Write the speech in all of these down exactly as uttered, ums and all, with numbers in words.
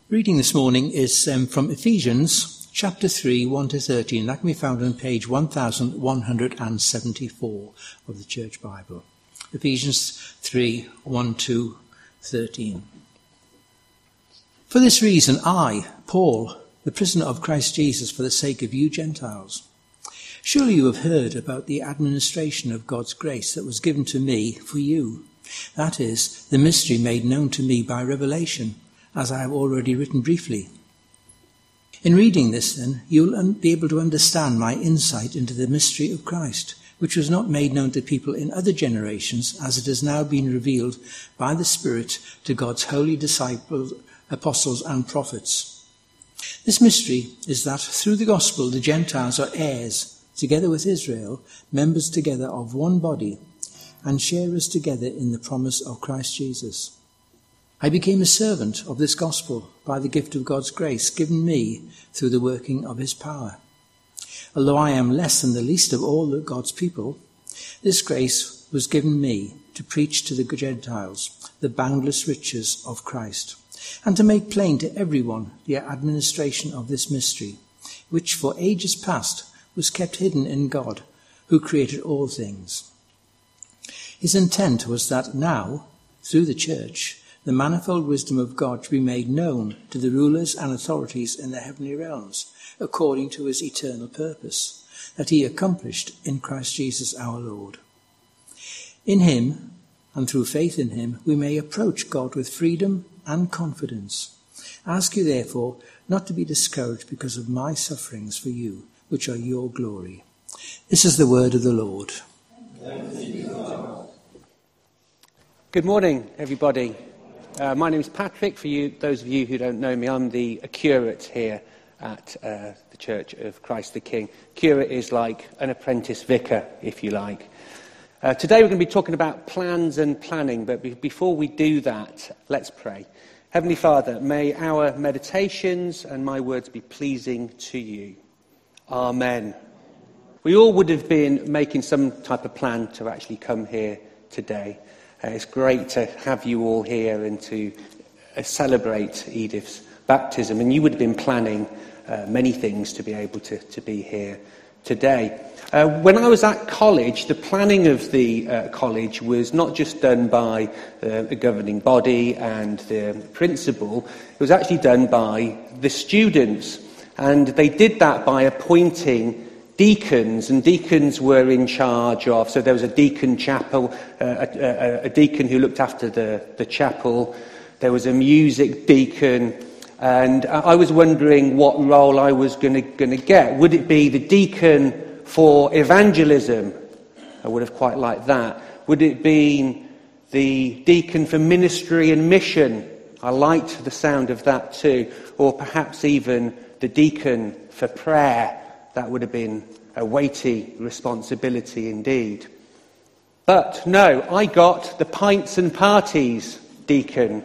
Reading this morning is um, from Ephesians chapter three, one to thirteen. That can be found on page one thousand one hundred seventy-four of the Church Bible. Ephesians three, one to thirteen. For this reason, I, Paul, the prisoner of Christ Jesus, for the sake of you Gentiles. Surely you have heard about the administration of God's grace that was given to me for you. That is, the mystery made known to me by revelation, as I have already written briefly. In reading this, then, you will be able to understand my insight into the mystery of Christ, which was not made known to people in other generations, as it has now been revealed by the Spirit to God's holy disciples, apostles and prophets. This mystery is that through the gospel the Gentiles are heirs, together with Israel, members together of one body, and sharers together in the promise of Christ Jesus. I became a servant of this gospel by the gift of God's grace given me through the working of his power. Although I am less than the least of all God's people, this grace was given me to preach to the Gentiles the boundless riches of Christ, and to make plain to everyone the administration of this mystery, which for ages past was kept hidden in God, who created all things. His intent was that now, through the church, the manifold wisdom of God to be made known to the rulers and authorities in the heavenly realms, according to his eternal purpose, that he accomplished in Christ Jesus our Lord. In him, and through faith in him, we may approach God with freedom and confidence. Ask you therefore not to be discouraged because of my sufferings for you, which are your glory. This is the word of the Lord. Good morning, everybody. Uh, my name is Patrick. For you, those of you who don't know me, I'm the curate here at uh, the Church of Christ the King. Curate is like an apprentice vicar, if you like. Uh, today we're going to be talking about plans and planning, but be- before we do that, let's pray. Heavenly Father, may our meditations and my words be pleasing to you. Amen. We all would have been making some type of plan to actually come here today. Uh, it's great to have you all here and to uh, celebrate Edith's baptism. And you would have been planning uh, many things to be able to, to be here today. Uh, when I was at college, the planning of the uh, college was not just done by uh, the governing body and the principal. It was actually done by the students. And they did that by appointing deacons, and deacons were in charge of, so there was a deacon chapel, uh, a, a, a deacon who looked after the, the chapel, there was a music deacon, and I was wondering what role I was going to get. Would it be the deacon for evangelism? I would have quite liked that. Would it be the deacon for ministry and mission? I liked the sound of that too. Or perhaps even the deacon for prayer. That would have been a weighty responsibility indeed. But no, I got the pints and parties deacon.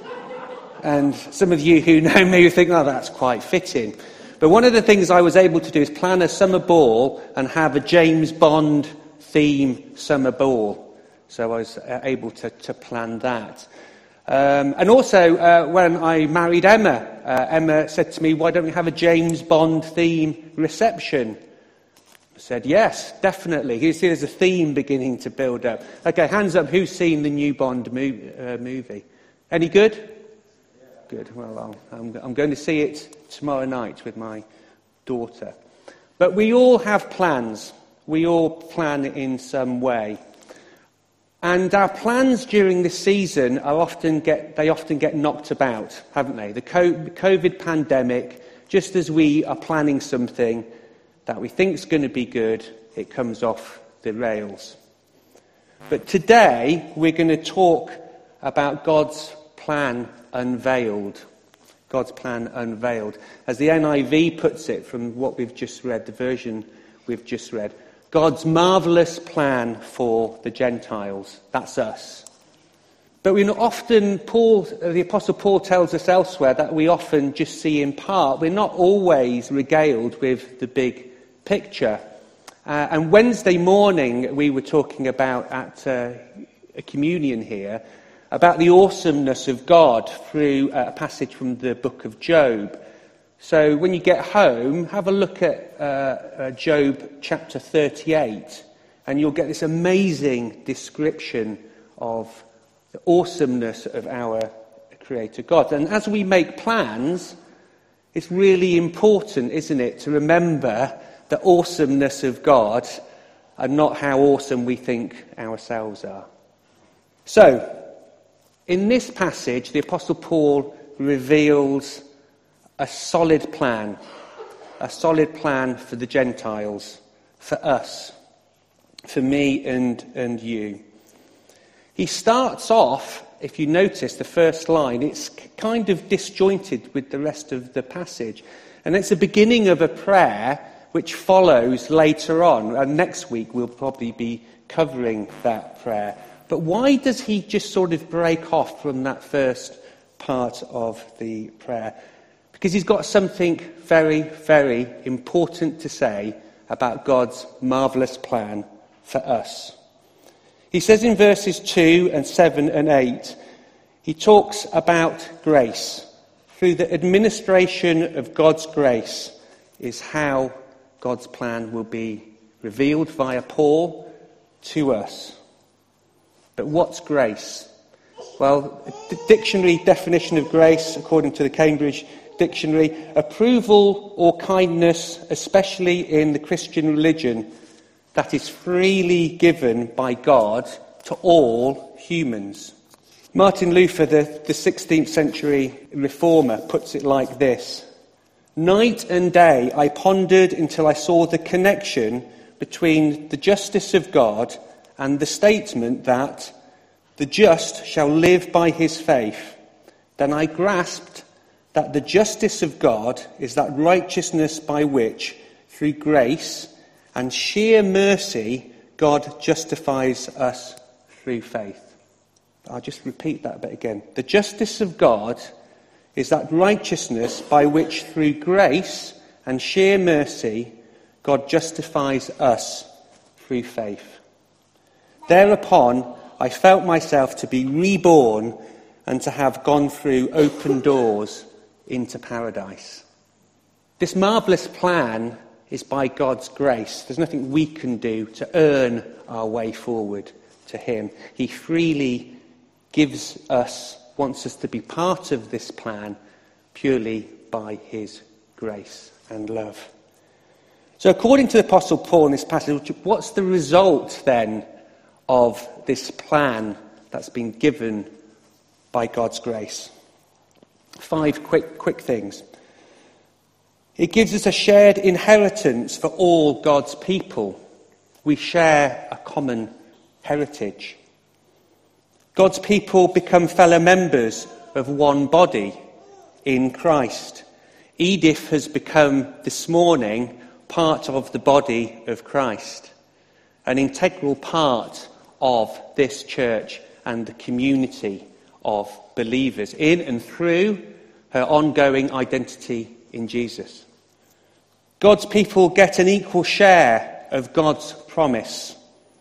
And some of you who know me think, oh, that's quite fitting. But one of the things I was able to do is plan a summer ball and have a James Bond theme summer ball. So I was uh, able to, to plan that. Um, and also, uh, when I married Emma, uh, Emma said to me, why don't we have a James Bond theme reception? I said, yes, definitely. You see, there's a theme beginning to build up. Okay, hands up, who's seen the new Bond movie? Uh, movie? Any good? Yeah. Good. Well, I'll, I'm, I'm going to see it tomorrow night with my daughter. But we all have plans. We all plan in some way. And our plans during this season are often get, they often get knocked about, haven't they? The COVID pandemic, just as we are planning something that we think is going to be good, it comes off the rails. But today, we're going to talk about God's plan unveiled. God's plan unveiled. As the N I V puts it from what we've just read, the version we've just read, God's marvellous plan for the Gentiles. That's us. But we often, Paul, the Apostle Paul tells us elsewhere that we often just see in part. We're not always regaled with the big picture. Uh, and Wednesday morning, we were talking about at uh, a communion here, about the awesomeness of God through a passage from the book of Job. So when you get home, have a look at uh, uh, Job chapter thirty-eight, and you'll get this amazing description of the awesomeness of our Creator God. And as we make plans, it's really important, isn't it, to remember the awesomeness of God and not how awesome we think ourselves are. So, in this passage, the Apostle Paul reveals a solid plan, a solid plan for the Gentiles, for us, for me and, and you. He starts off, if you notice the first line, it's kind of disjointed with the rest of the passage. And it's the beginning of a prayer which follows later on. And next week we'll probably be covering that prayer. But why does he just sort of break off from that first part of the prayer? Because he's got something very, very important to say about God's marvellous plan for us. He says in verses two and seven and eight, he talks about grace. Through the administration of God's grace is how God's plan will be revealed via Paul to us. But what's grace? Well, the dictionary definition of grace, according to the Cambridge Dictionary, approval or kindness, especially in the Christian religion, that is freely given by God to all humans. Martin Luther, the, the sixteenth century reformer, puts it like this. Night and day I pondered until I saw the connection between the justice of God and the statement that the just shall live by his faith. Then I grasped that the justice of God is that righteousness by which, through grace and sheer mercy, God justifies us through faith. I'll just repeat that bit again. The justice of God is that righteousness by which, through grace and sheer mercy, God justifies us through faith. Thereupon, I felt myself to be reborn and to have gone through open doors into paradise. This marvellous plan is by God's grace. There's nothing we can do to earn our way forward to him. He freely gives us, wants us to be part of this plan purely by his grace and love. So according to the Apostle Paul in this passage, what's the result then of this plan that's been given by God's grace? Five quick, quick things. It gives us a shared inheritance for all God's people. We share a common heritage. God's people become fellow members of one body in Christ. Edith has become, this morning, part of the body of Christ, an integral part of this church and the community of believers in and through her ongoing identity in Jesus. God's people get an equal share of God's promise.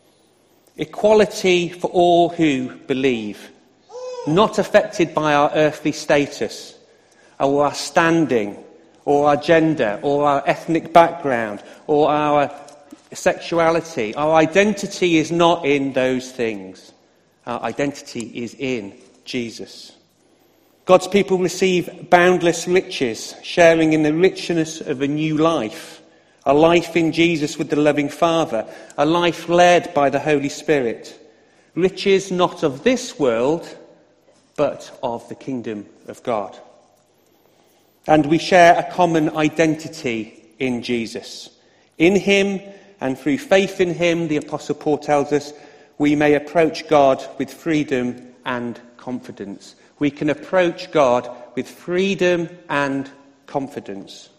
Equality for all who believe, not affected by our earthly status, or our standing, or our gender, or our ethnic background, or our sexuality. Our identity is not in those things. Our identity is in Jesus. God's people receive boundless riches, sharing in the richness of a new life, a life in Jesus with the loving Father, a life led by the Holy Spirit. Riches not of this world, but of the kingdom of God. And we share a common identity in Jesus. In him and through faith in him, the Apostle Paul tells us, we may approach God with freedom and confidence. We can approach God with freedom and confidence.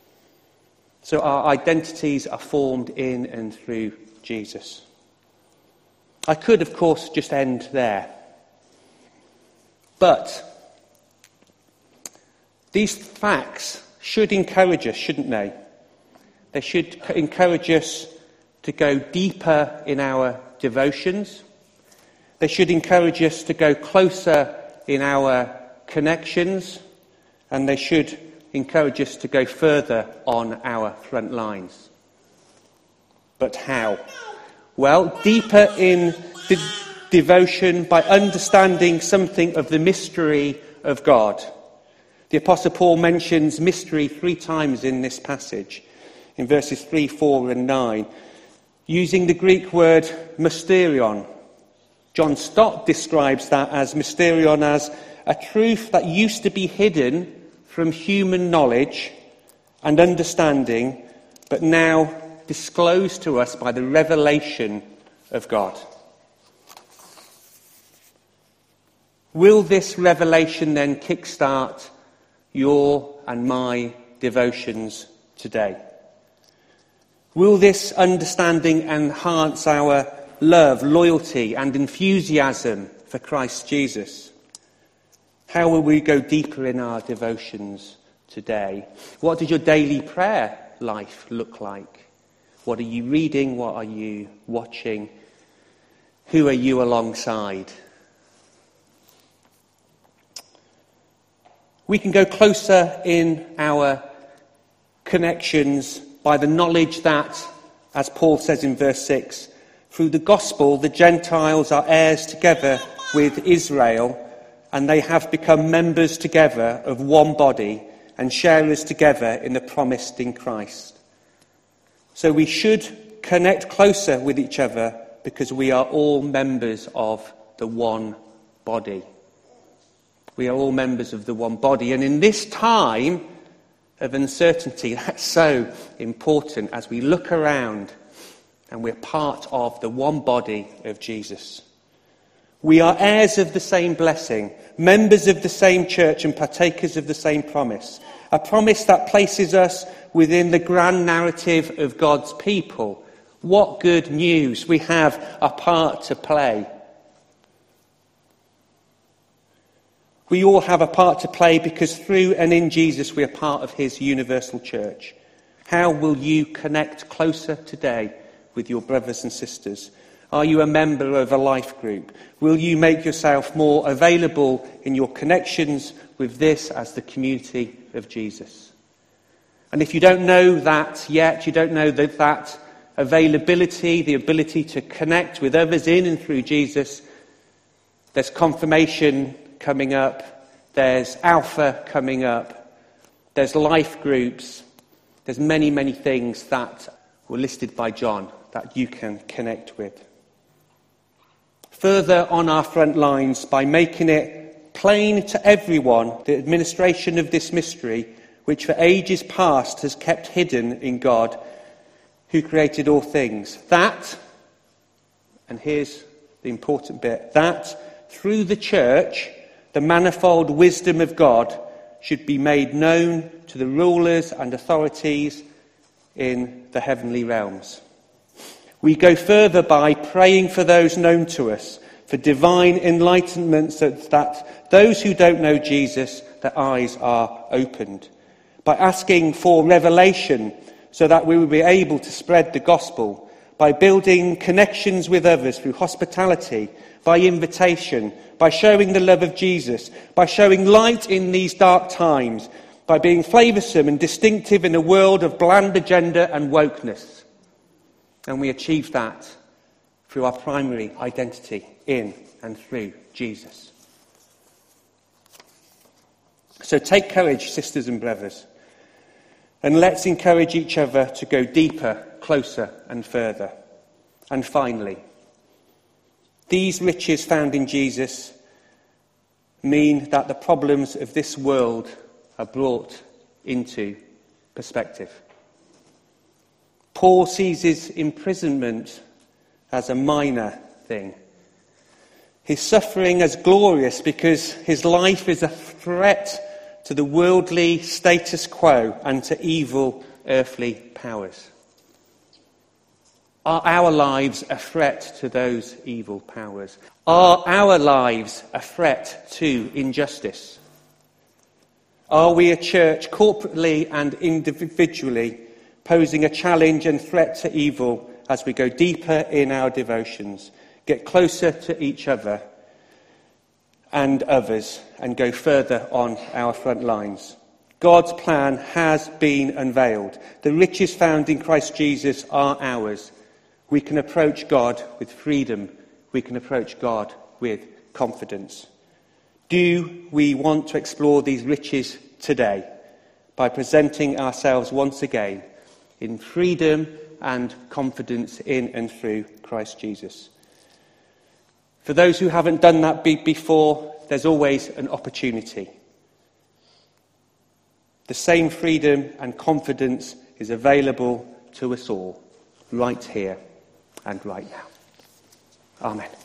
So our identities are formed in and through Jesus. I could, of course, just end there. But these facts should encourage us, shouldn't they? They should encourage us to go deeper in our devotions. They should encourage us to go closer in our connections, and they should encourage us to go further on our front lines. But how? Well, deeper in de- devotion by understanding something of the mystery of God. The Apostle Paul mentions mystery three times in this passage, in verses three, four and nine, using the Greek word mysterion. John Stott describes that as mysterion as a truth that used to be hidden from human knowledge and understanding, but now disclosed to us by the revelation of God. Will this revelation then kickstart your and my devotions today? Will this understanding enhance our love, loyalty and enthusiasm for Christ Jesus? How will we go deeper in our devotions today? What does your daily prayer life look like? What are you reading? What are you watching? Who are you alongside? We can go closer in our connections by the knowledge that, as Paul says in verse six, through the gospel the Gentiles are heirs together with Israel, and they have become members together of one body and sharers together in the promise in Christ. So we should connect closer with each other because we are all members of the one body. We are all members of the one body. And in this time of uncertainty, that's so important as we look around and we're part of the one body of Jesus. We are heirs of the same blessing, members of the same church and partakers of the same promise. A promise that places us within the grand narrative of God's people. What good news! We have a part to play. We all have a part to play because through and in Jesus we are part of his universal church. How will you connect closer today with your brothers and sisters? Are you a member of a life group? Will you make yourself more available in your connections with this as the community of Jesus? And if you don't know that yet, you don't know that that availability, the ability to connect with others in and through Jesus, there's confirmation coming up, there's Alpha coming up, there's life groups, there's many, many things that were listed by John that you can connect with. Further on our front lines, by making it plain to everyone the administration of this mystery, which for ages past has kept hidden in God, who created all things. That, and here's the important bit, that through the church, the manifold wisdom of God should be made known to the rulers and authorities in the heavenly realms. We go further by praying for those known to us, for divine enlightenment, so that those who don't know Jesus, their eyes are opened. By asking for revelation, so that we will be able to spread the gospel. By building connections with others through hospitality, by invitation, by showing the love of Jesus, by showing light in these dark times, by being flavoursome and distinctive in a world of bland agenda and wokeness. And we achieve that through our primary identity in and through Jesus. So take courage, sisters and brothers, and let's encourage each other to go deeper, closer and further. And finally, these riches found in Jesus mean that the problems of this world are brought into perspective. Paul sees his imprisonment as a minor thing. His suffering as glorious because his life is a threat to the worldly status quo and to evil earthly powers. Are our lives a threat to those evil powers? Are our lives a threat to injustice? Are we a church corporately and individually posing a challenge and threat to evil as we go deeper in our devotions, get closer to each other and others, and go further on our front lines. God's plan has been unveiled. The riches found in Christ Jesus are ours. We can approach God with freedom. We can approach God with confidence. Do we want to explore these riches today by presenting ourselves once again in freedom and confidence in and through Christ Jesus? For those who haven't done that before, there's always an opportunity. The same freedom and confidence is available to us all, right here and right now. Amen.